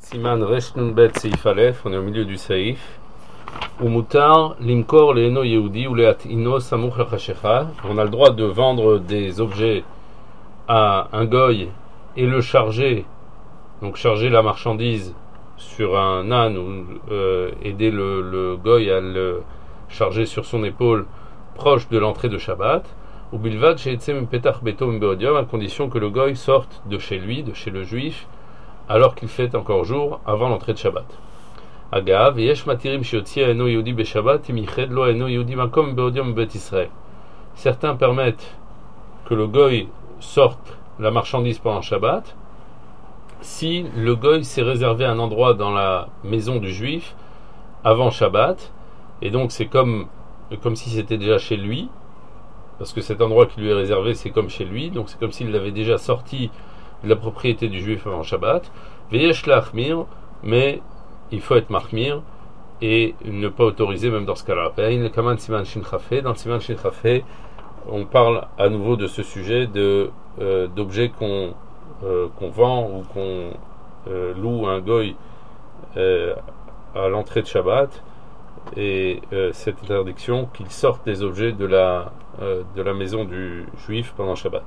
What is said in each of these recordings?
Siman Resh Nun Bet Seif Aleph, on est au milieu du Seif. Umutar Limkor Leeno Yehudi ou Leat Ino Samuch Lachashecha. On a le droit de vendre des objets à un goy et le charger, donc charger la marchandise sur un âne ou aider le goy à le charger sur son épaule proche de l'entrée de Shabbat. Ou bilvad chez Etzem Petach Betom Beodium, à condition que le goy sorte de chez lui, de chez le juif, alors qu'il fait encore jour avant l'entrée de Shabbat. Agav, yesh matirim shiotzi eno yehudi beshabbat, imiched lo eno yehudi makom beodium bet Israël. Certains permettent que le goy sorte la marchandise pendant Shabbat, si le goy s'est réservé un endroit dans la maison du juif avant Shabbat, et donc c'est comme si c'était déjà chez lui, parce que cet endroit qui lui est réservé, c'est comme chez lui, donc c'est comme s'il l'avait déjà sorti de la propriété du juif avant Shabbat. Veyesh lachmir, mais il faut être mahmir et ne pas autoriser même dans ce cas-là. Dans le Siman Shin Chafé, on parle à nouveau de ce sujet d'objets qu'on vend ou qu'on loue un goy à l'entrée de Shabbat, et cette interdiction qu'il sorte des objets de la maison du juif pendant Shabbat.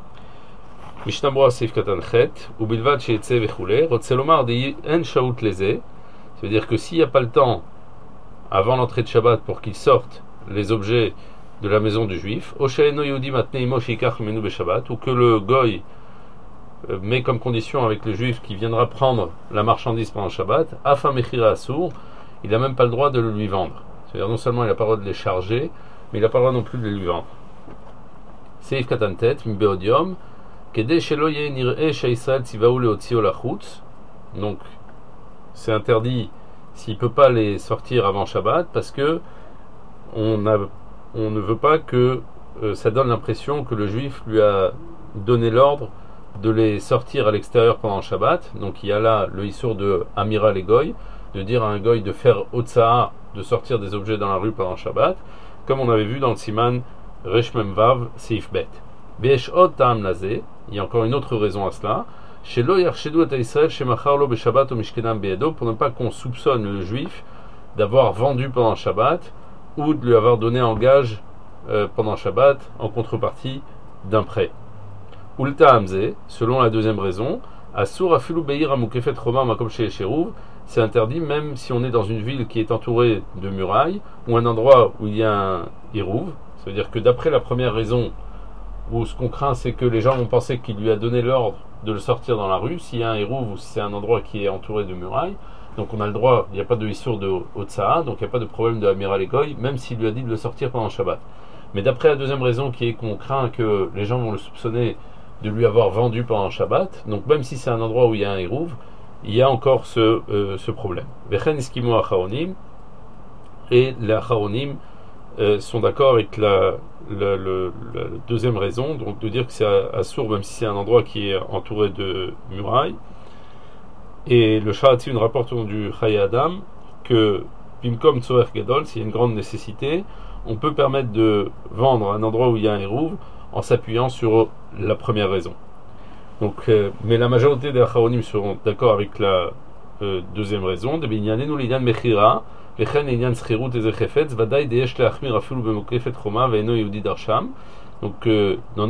Mishnah Berurah Seif Katan Chet, ou bilvad she'etze vechule, rotze lomar de en shaut leze, ça veut dire que s'il n'y a pas le temps avant l'entrée de Shabbat pour qu'il sorte les objets de la maison du juif, ou she'eno yehudi matnei imo sheikach menu beshabbat, ou que le goy met comme condition avec le juif qui viendra prendre la marchandise pendant Shabbat, afa mechira asur, il n'a même pas le droit de le lui vendre. C'est-à-dire non seulement il n'a pas le droit de les charger, mais il n'a pas le droit non plus de les lui vendre. Seif Katan Tet, Mbeodium, Kede shelo ye nir'e she'Israël tzivau leotzio lachutz. Donc, c'est interdit s'il ne peut pas les sortir avant Shabbat, parce que on ne veut pas que ça donne l'impression que le juif lui a donné l'ordre de les sortir à l'extérieur pendant Shabbat. Donc il y a là le issour de Amira les goy, de dire à un goy de faire Otsa'a, de sortir des objets dans la rue pendant Shabbat, comme on avait vu dans le Siman Resh Mem Vav Seif Bet. Be'esh od ta'am lazé, il y a encore une autre raison à cela, shelo yarshedu et Israël shemachar lo beshabbat o mishkenam be'edo, pour ne pas qu'on soupçonne le juif d'avoir vendu pendant Shabbat ou de lui avoir donné en gage pendant Shabbat en contrepartie d'un prêt. Ulta Hamze, selon la deuxième raison, Asur afilu beir amukefet roma makom shel sheruv, c'est interdit même si on est dans une ville qui est entourée de murailles ou un endroit où il y a un hirouv. Ça veut dire que d'après la première raison, où ce qu'on craint c'est que les gens vont penser qu'il lui a donné l'ordre de le sortir dans la rue, s'il y a un hirouv ou si c'est un endroit qui est entouré de murailles, donc on a le droit, il n'y a pas de issour de Otsa'a, donc il n'y a pas de problème de Amira Legoy, même s'il lui a dit de le sortir pendant Shabbat. Mais d'après la deuxième raison qui est qu'on craint que les gens vont le soupçonner de lui avoir vendu pendant Shabbat, donc même si c'est un endroit où il y a un hirouv, il y a encore ce problème. Vechen iskimo acharonim, et les acharonim sont d'accord avec la deuxième raison, donc de dire que c'est assourd même si c'est un endroit qui est entouré de murailles. Et le Sharatzin rapporte du Chayei Adam que Pimkom Tzorer Gadol, s'il y a une grande nécessité, on peut permettre de vendre un endroit où il y a un hirouv en s'appuyant sur la première raison. Donc, mais la majorité des acharonim seront d'accord avec la deuxième raison. De binyanenu l'inyan mechira, vechen l'inyan schirut ezechefetz, vadaï deyesh leachmir afilu bemokefet choma ve'eno yehudi darsham. Donc, dans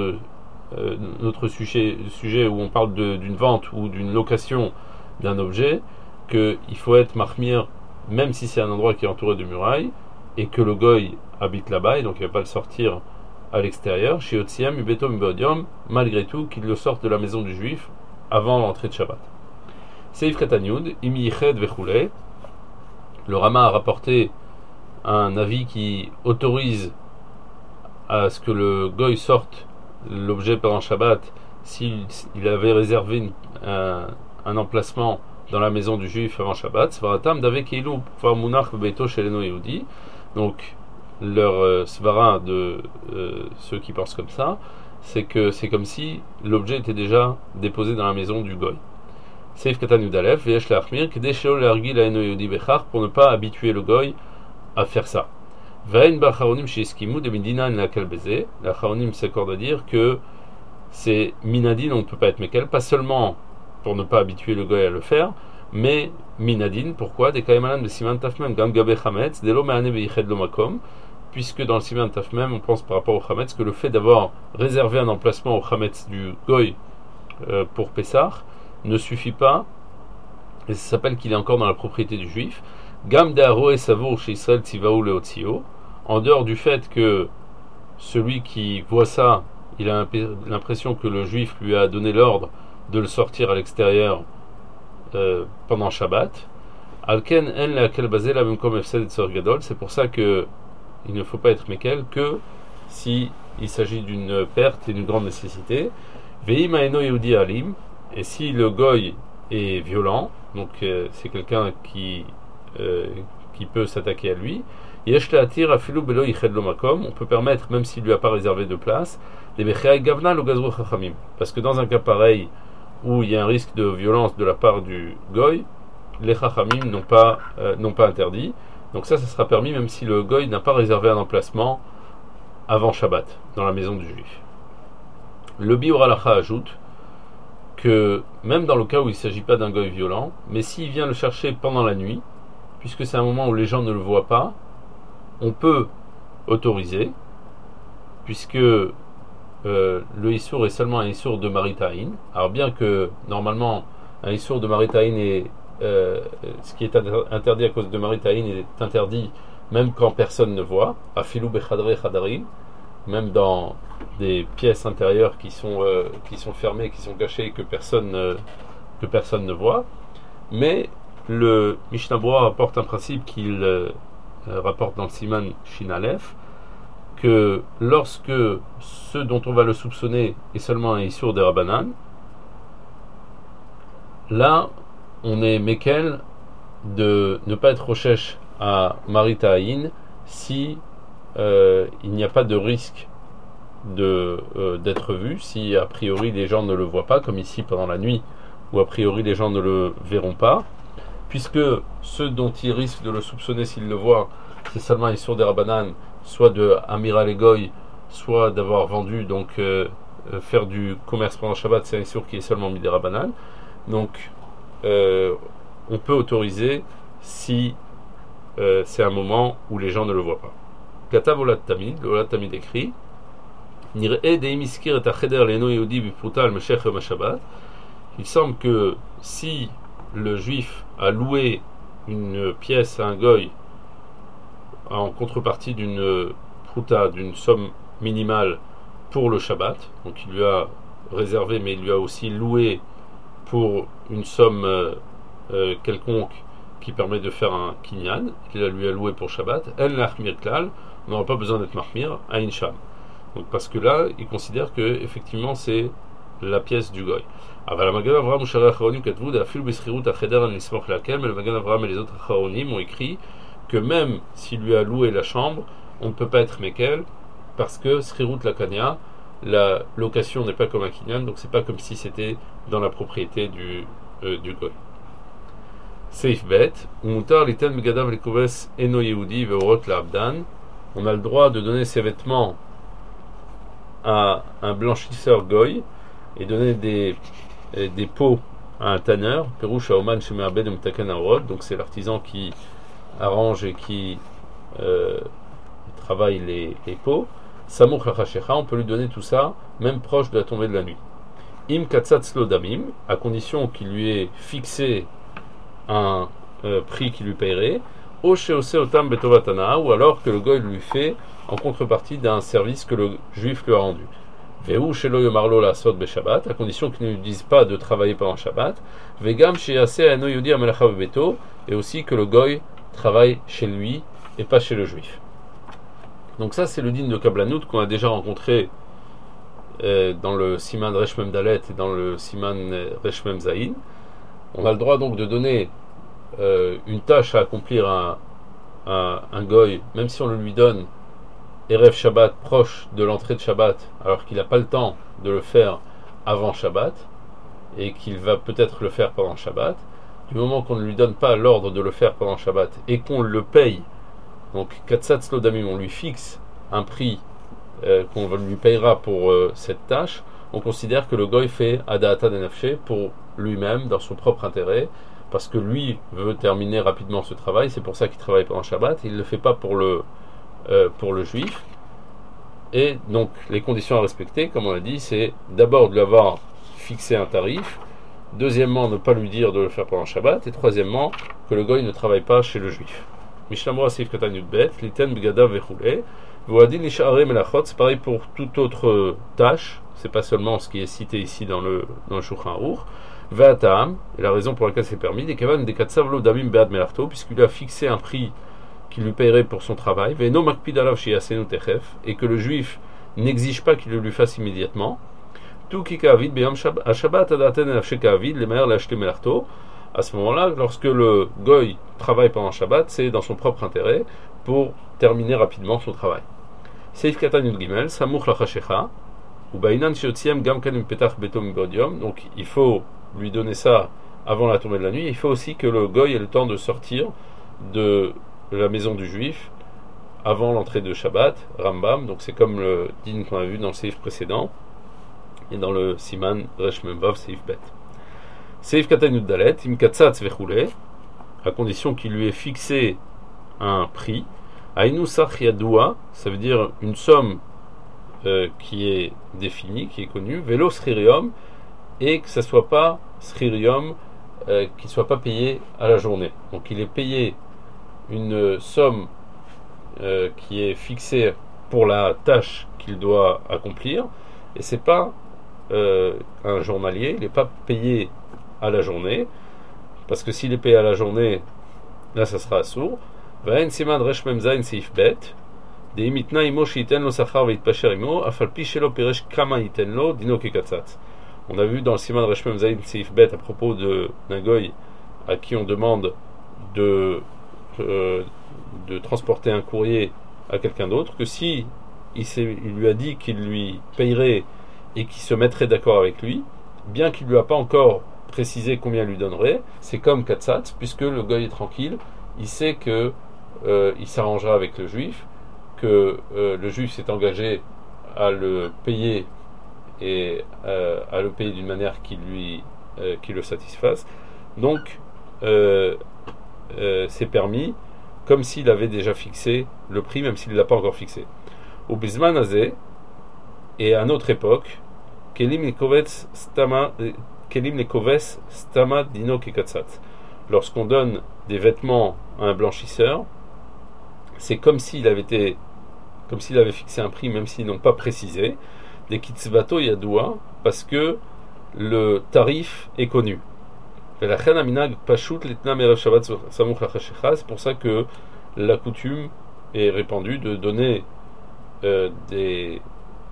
notre sujet où on parle d'une vente ou d'une location d'un objet, qu'il faut être mahmir même si c'est un endroit qui est entouré de murailles et que le goy habite là-bas et donc il ne va pas le sortir à l'extérieur, chez Otziam, Ubetom, Beodium, malgré tout qu'il le sorte de la maison du juif avant l'entrée de Shabbat. Seif Katanyud, Imi Yiched Vechule, le Rama a rapporté un avis qui autorise à ce que le goy sorte l'objet pendant Shabbat s'il avait réservé un emplacement dans la maison du juif avant Shabbat. Svaratam d'avec Eilu par Munach Beito Sheleno Yehudi. Donc leur svara de ceux qui pensent comme ça, c'est que c'est comme si l'objet était déjà déposé dans la maison du goy. Seif Katan Yudalef, Veyesh Leachmir, Kedei Shelo Lehargil Haeno Yehudi Bechar, pour ne pas habituer le goy à faire ça. Vain Bacharonim Sheskimu de Midina Lakel Beze. La Charonim s'accorde à dire que c'est Minadin, on ne peut pas être Mekel, pas seulement pour ne pas habituer le goy à le faire, Mais minadin, pourquoi? Des kaimalan de siman tafmem, gam gabe chametz, delo me'ane ve'yiched lo makom, puisque dans le siman tafmem, on pense par rapport au chametz que le fait d'avoir réservé un emplacement au chametz du goy pour Pessah ne suffit pas, et ça s'appelle qu'il est encore dans la propriété du juif. Gam de'aro et savour chez Israël tzivaou leotzio, en dehors du fait que celui qui voit ça, il a l'impression que le juif lui a donné l'ordre de le sortir à l'extérieur pendant Shabbat. Alken en laquelle basé la même comme efsed tzor gadol. C'est pour ça que il ne faut pas être mekel que si il s'agit d'une perte et d'une grande nécessité. Veim aeno yehudi alim, et si le goy est violent, donc c'est quelqu'un qui peut s'attaquer à lui. Yesh le'atir afilu belo yiched lo makom, on peut permettre, même s'il lui a pas réservé de place, des bechai gavna lo gazru chachamim, parce que dans un cas pareil où il y a un risque de violence de la part du goy, les chachamim n'ont pas interdit. Donc ça sera permis même si le goy n'a pas réservé un emplacement avant Shabbat dans la maison du juif. Le Biur Halacha ajoute que même dans le cas où il ne s'agit pas d'un goy violent, mais s'il vient le chercher pendant la nuit, puisque c'est un moment où les gens ne le voient pas, on peut autoriser, puisque le Issour est seulement un Issour de Maritaïn. Alors bien que normalement un Issour de Maritaïn est ce qui est interdit à cause de Maritaïn est interdit même quand personne ne voit, afilou bechadre chadarim, même dans des pièces intérieures qui sont fermées, qui sont cachées, que personne ne voit. Mais le Mishnah Berurah rapporte un principe qu'il rapporte dans le Siman Shin Aleph, que lorsque ce dont on va le soupçonner est seulement un Issour de Rabbanan, là on est mekel de ne pas être rochesh à Maritaïn si il n'y a pas de risque d'être vu, si a priori les gens ne le voient pas, comme ici pendant la nuit, où a priori les gens ne le verront pas, puisque ceux dont il risque de le soupçonner s'ils le voient, c'est seulement un Issour des Rabbanan, soit de Amiral Egoy, soit d'avoir vendu, donc faire du commerce pendant Shabbat, c'est un Issour qui est seulement mis des Rabbanan. Donc on peut autoriser si c'est un moment où les gens ne le voient pas. Katav Olad Tamid, le Olad Tamid écrit Nir'e deimiskir et acheder leno yehudi biprutal meshech yom Shabbat. Il semble que si le juif a loué une pièce à un goy en contrepartie d'une pruta, d'une somme minimale pour le Shabbat, donc il lui a réservé, mais il lui a aussi loué pour une somme quelconque qui permet de faire un kinyan, qu'il lui a loué pour Shabbat, el nachmir klal, on n'aura pas besoin d'être mahmir, à insham. Donc parce que là, il considère que effectivement c'est la pièce du goy. Mais le Magan Avraham et les autres Acharonim ont écrit que même s'il lui a loué la chambre, on ne peut pas être mekel, parce que Srirut Lakania, la location n'est pas comme un kinyan, donc c'est pas comme si c'était dans la propriété du goy. Seif bet, umutar liten megadav likoves eno yehudi veorot laabdan. On a le droit de donner ses vêtements à un blanchisseur goy et donner des pots à un tanneur. Perouche aoman shemeabed umtaken aorot. Donc c'est l'artisan qui arrange et qui travaille les pots. Samour lachashecha, on peut lui donner tout ça, même proche de la tombée de la nuit. Im katzatz lo damim, à condition qu'il lui ait fixé un prix qui lui paierait, ou alors que le goy lui fait en contrepartie d'un service que le juif lui a rendu. Veu shelo yomarlo la sot be Shabbat, à condition qu'il ne lui dise pas de travailler pendant Shabbat. Vegam sheyase eno yodi amelacha bebeto, et aussi que le goy travaille chez lui et pas chez le juif. Donc ça c'est le din de Kablanout qu'on a déjà rencontré dans le Siman Resh Mem Dalet et dans le Siman Resh Mem Zayin. On a le droit donc de donner une tâche à accomplir à un goy, même si on le lui donne Erev Shabbat, proche de l'entrée de Shabbat, alors qu'il n'a pas le temps de le faire avant Shabbat, et qu'il va peut-être le faire pendant Shabbat. Du moment qu'on ne lui donne pas l'ordre de le faire pendant Shabbat, et qu'on le paye, donc Katsat Slodamim, on lui fixe un prix qu'on lui payera pour cette tâche, on considère que le goy fait Adata Denafché pour lui-même, dans son propre intérêt, parce que lui veut terminer rapidement ce travail, c'est pour ça qu'il travaille pendant Shabbat, il ne le fait pas pour le juif. Et donc les conditions à respecter, comme on l'a dit, c'est d'abord de lui avoir fixé un tarif, deuxièmement ne pas lui dire de le faire pendant Shabbat, et troisièmement que le goy ne travaille pas chez le juif. Mishnah Sif Katan Yudbet, Liten Bgada Vechule, Voadin Nishare Melachot, c'est pareil pour toute autre tâche, c'est pas seulement ce qui est cité ici dans le Shulchan Aruch. Va'atam, et la raison pour laquelle c'est permis, des Kavan des Katsavlo Damim Bead Melarto, puisqu'il a fixé un prix qu'il lui paierait pour son travail, Ve'no Makpid Alav Sheyasenu Techef, et que le juif n'exige pas qu'il le lui fasse immédiatement. Tout qui Kavid Beyam Shabbat Adaten Nafshe Kavid, les meilleurs l'acheter Melarto. À ce moment-là, lorsque le goy travaille pendant Shabbat, c'est dans son propre intérêt pour terminer rapidement son travail. Seif Katan Yud Gimel, Samuch Lachashecha, ou Bainan Shiotziem Gamkan Petach Betom Godium, donc il faut lui donner ça avant la tombée de la nuit. Il faut aussi que le goy ait le temps de sortir de la maison du juif avant l'entrée de Shabbat, Rambam, donc c'est comme le din qu'on a vu dans le seif précédent et dans le Siman Resh Memvav Seif Bet. Seif Katan Yud Dalet, Im Katzatz Vechule, à condition qu'il lui ait fixé un prix. Ainu Sach Yadua, ça veut dire une somme qui est définie, qui est connue, Velo Sririum, et que ça soit pas Sririum, qu'il soit pas payé à la journée. Donc il est payé une somme qui est fixée pour la tâche qu'il doit accomplir, et c'est pas un journalier, il n'est pas payé à la journée, parce que s'il est payé à la journée, là ça sera assourd. Vaen siman resh mem zayin seif bet, de imitna imo shiten lo sachar veitpacher imo, afal pi shelo piresh kama iten lo, dino kekatzat. On a vu dans le siman resh mem zayin seif bet à propos d'un goy à qui on demande de transporter un courrier à quelqu'un d'autre, que si il lui a dit qu'il lui payerait et qu'il se mettrait d'accord avec lui, bien qu'il ne lui a pas encore précisé combien il lui donnerait, c'est comme Katsat, puisque le goy est tranquille, il sait que il s'arrangera avec le juif, que le juif s'est engagé à le payer et à le payer d'une manière qui le satisfasse. Donc c'est permis, comme s'il avait déjà fixé le prix, même s'il ne l'a pas encore fixé. Au Bisman Azé, et à notre époque, Kelim Lekoves Stama Dino Kekatsat. Lorsqu'on donne des vêtements à un blanchisseur, c'est comme s'il avait fixé un prix, même s'ils n'ont pas précisé, des Kitzvato Yadoua, parce que le tarif est connu. C'est pour ça que la coutume est répandue de donner des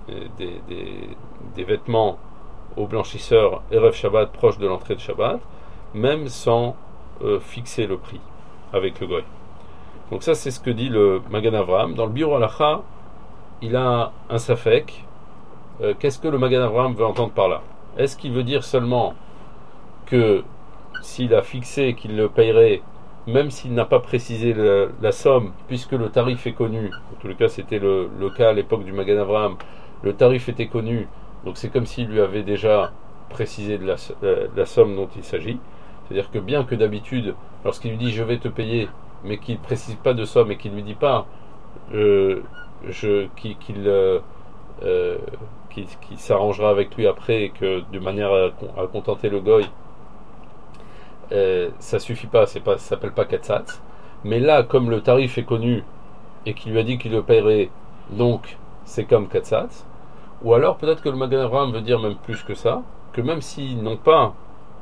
vêtements aux blanchisseurs Erev Shabbat proche de l'entrée de Shabbat, même sans fixer le prix avec le goy. Donc ça c'est ce que dit le Magan Avraham. Dans le Biur Halacha, il a un safek. Qu'est-ce que le Magan Avraham veut entendre par là? Est-ce qu'il veut dire seulement que s'il a fixé qu'il le payerait, même s'il n'a pas précisé la somme, puisque le tarif est connu, en tout cas c'était le cas à l'époque du Magan Avraham, le tarif était connu, donc c'est comme s'il lui avait déjà précisé de la somme dont il s'agit. C'est-à-dire que bien que d'habitude, lorsqu'il lui dit je vais te payer, mais qu'il ne précise pas de somme et qu'il ne lui dit pas qu'il s'arrangera avec lui après et que de manière à contenter le goy, ça suffit pas, ça s'appelle pas Katsat. Mais là, comme le tarif est connu et qu'il lui a dit qu'il le paierait, donc c'est comme Katsat. Ou alors peut-être que le Magan Avraham veut dire même plus que ça, que même s'ils n'ont pas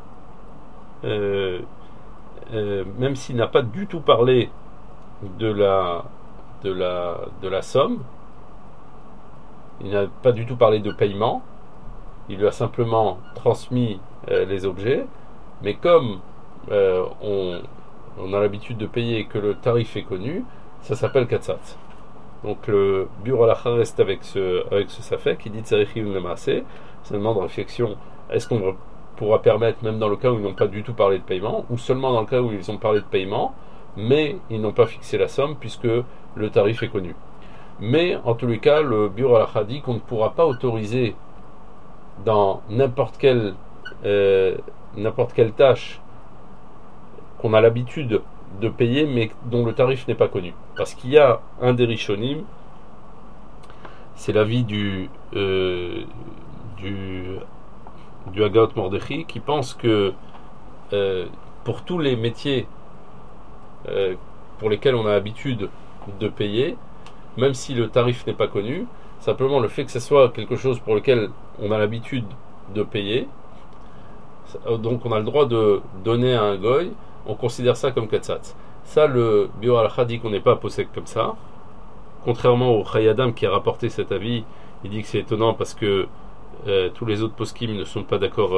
même s'il n'a pas du tout parlé de la somme, il n'a pas du tout parlé de paiement, il lui a simplement transmis les objets, mais comme on a l'habitude de payer et que le tarif est connu, ça s'appelle Katsat. Donc le Biur Halacha reste avec ce safek qui dit Tzarechim Lemaaseh. C'est une demande de réflexion. Est-ce qu'on pourra permettre, même dans le cas où ils n'ont pas du tout parlé de paiement, ou seulement dans le cas où ils ont parlé de paiement, mais ils n'ont pas fixé la somme puisque le tarif est connu. Mais en tous les cas, le Biur Halacha dit qu'on ne pourra pas autoriser dans n'importe quelle tâche qu'on a l'habitude de payer, mais dont le tarif n'est pas connu. Parce qu'il y a un des Rishonim, c'est l'avis du Haggaot Mordechai, qui pense que pour tous les métiers pour lesquels on a l'habitude de payer, même si le tarif n'est pas connu, simplement le fait que ce soit quelque chose pour lequel on a l'habitude de payer, donc on a le droit de donner à un goy, on considère ça comme katsatz. Ça, le Bio Halakha dit qu'on n'est pas possède comme ça. Contrairement au Chayadam qui a rapporté cet avis, il dit que c'est étonnant parce que tous les autres poskim ne sont pas d'accord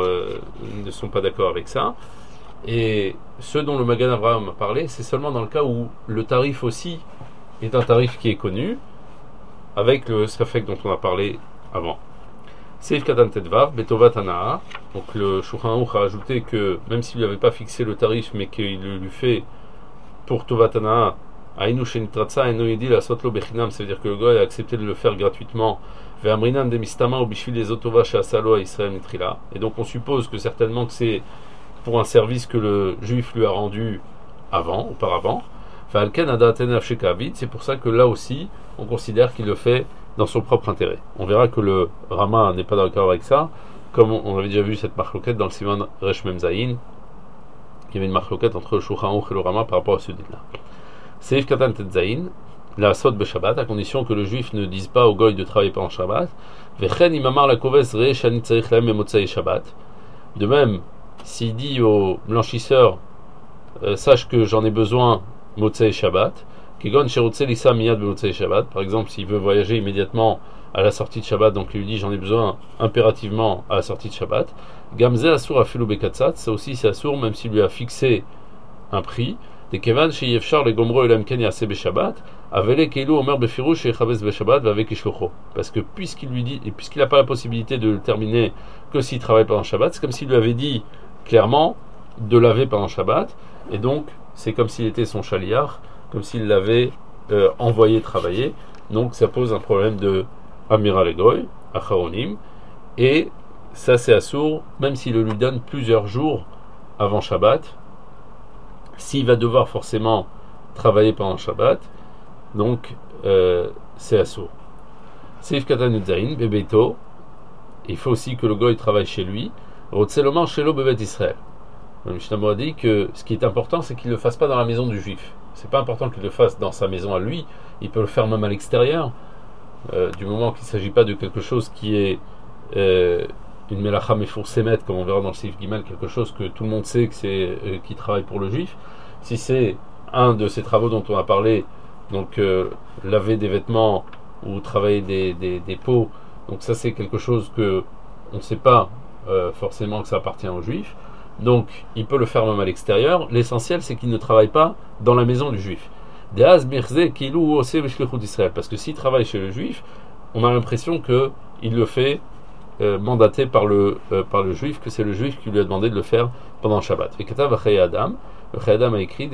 avec ça. Et ce dont le Magan Avraham a parlé, c'est seulement dans le cas où le tarif aussi est un tarif qui est connu, avec le Srafek dont on a parlé avant. Seif Katan Tedvav, Betovat Anaa. Donc le Shulchan Aruch a ajouté que même s'il n'avait pas fixé le tarif, mais qu'il le lui fait pour Tovat Anaa, Ainu Shenitratza Eno Yedi la Sotlo Bechinam, ça veut dire que le gars a accepté de le faire gratuitement. Ve'amrinam Demistama ou Bishvil les Otova Sheasalo à Israël Mitrila. Et donc on suppose que certainement que c'est pour un service que le juif lui a rendu auparavant. C'est pour ça que là aussi, on considère qu'il le fait dans son propre intérêt. On verra que le Rama n'est pas d'accord avec ça, comme on avait déjà vu cette marloquette dans le Siman Resh Mem Zayin, il y avait une marloquette entre le Shulchan Aruch et le Rama par rapport à ce dit-là. Seif Katan Tet Zayin, la Sot Beshabbat, à condition que le juif ne dise pas au goy de travailler pendant Shabbat. Vechen imamar la koves re shani tzarich lahem memotzei Shabbat. De même, s'il dit au blanchisseur, sache que j'en ai besoin Motzei Shabbat, Kigon Sherutze Lisa Miyad Motzei Shabbat, par exemple, s'il veut voyager immédiatement à la sortie de Shabbat, donc il lui dit j'en ai besoin impérativement à la sortie de Shabbat. Gamze Asur Afilu Bekatzat, ça aussi c'est Asur, même s'il lui a fixé un prix. Des Kevan Sheyefchar le Gomro Elam Ken Yase Beshabbat, Avele Keilu Omer Befirush et Chavez Beshabbat, avec Ishlocho. Parce que puisqu'il lui dit, et puisqu'il n'a pas la possibilité de le terminer que s'il travaille pendant Shabbat, c'est comme s'il lui avait dit clairement de laver pendant Shabbat, et donc c'est comme s'il était son chaliar, comme s'il l'avait envoyé travailler. Donc ça pose un problème de Amira Legoy, Acharonim, et ça c'est assourd, même s'il le lui donne plusieurs jours avant Shabbat, s'il va devoir forcément travailler pendant Shabbat, donc c'est assourd. Seif Katan Udzaïn, Bebeto, il faut aussi que le goy travaille chez lui, Rotzeloman Shelo Bebet Israël. Le Mishnah a dit que ce qui est important, c'est qu'il ne le fasse pas dans la maison du juif. C'est pas important qu'il le fasse dans sa maison à lui, il peut le faire même à l'extérieur, du moment qu'il ne s'agit pas de quelque chose qui est une melacha mefoursemet, comme on verra dans le Seif Gimel, quelque chose que tout le monde sait que c'est qui travaille pour le juif. Si c'est un de ces travaux dont on a parlé, donc laver des vêtements ou travailler des peaux, donc ça c'est quelque chose que on ne sait pas forcément que ça appartient aux juifs. Donc, il peut le faire même à l'extérieur. L'essentiel, c'est qu'il ne travaille pas dans la maison du juif. Parce que s'il travaille chez le juif, on a l'impression qu'il le fait mandaté par le juif, que c'est le juif qui lui a demandé de le faire pendant le Shabbat. Et Katav Adam, le Chayadam a écrit,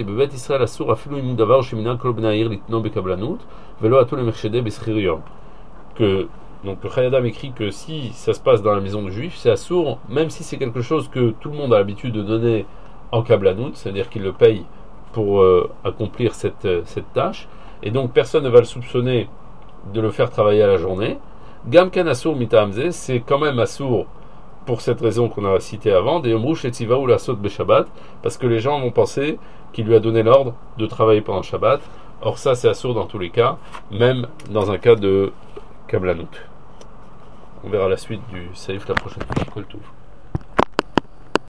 que donc le Chayadam écrit que si ça se passe dans la maison du juif, c'est assourd, même si c'est quelque chose que tout le monde a l'habitude de donner en kablanout, c'est-à-dire qu'il le paye pour accomplir cette tâche, et donc personne ne va le soupçonner de le faire travailler à la journée. Gamken assour mitahamze, c'est quand même assourd pour cette raison qu'on a citée avant, des omrouch et tziva ou la saute beshabbat, parce que les gens vont penser qu'il lui a donné l'ordre de travailler pendant Shabbat. Or ça c'est assourd dans tous les cas, même dans un cas de kablanout. On verra la suite du Seif la prochaine fois. Kol Tov.